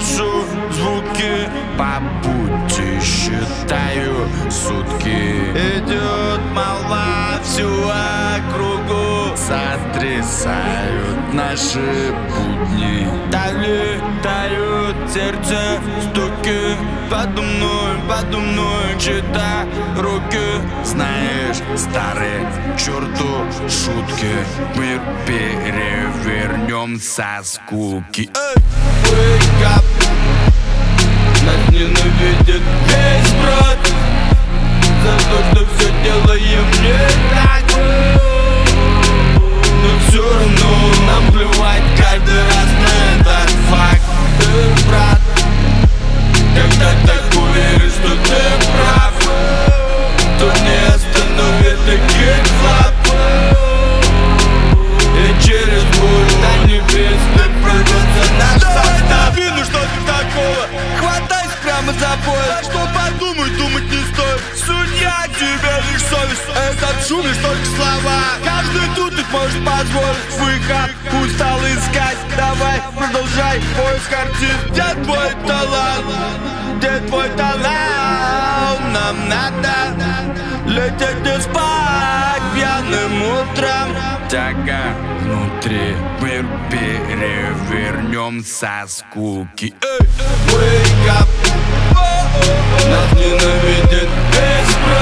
слышу звуки, по пути считаю сутки. Идет молва всю округу, сотрясают наши будни. Так летают сердце стуки, подо мной чьи-то руки. Знаешь, старые черту шутки, мир перевернем со скуки. Wake up. Нас ненавидит весь брод за то, что все делаем не так. Но все равно нам плевать каждый раз на этот факт. Ты, брат, когда так уверен, что ты прав, то не остановит таких лап. И через боль до небес ты прорвется наш состав. Вину, что ты такого, хватайся прямо за пояс. Что подумать, думать не стоит. Судья, тебе лишь совесть. Этот шум лишь только слова. Каждый тут их может позволить выход. Устал искать, давай, продолжай поиск артист. Где твой талант? Где твой талант? Нам надо лететь и спать пьяным утром. Тяга внутри, мир перевернем со скуки. Wake up. Нас ненавидит весь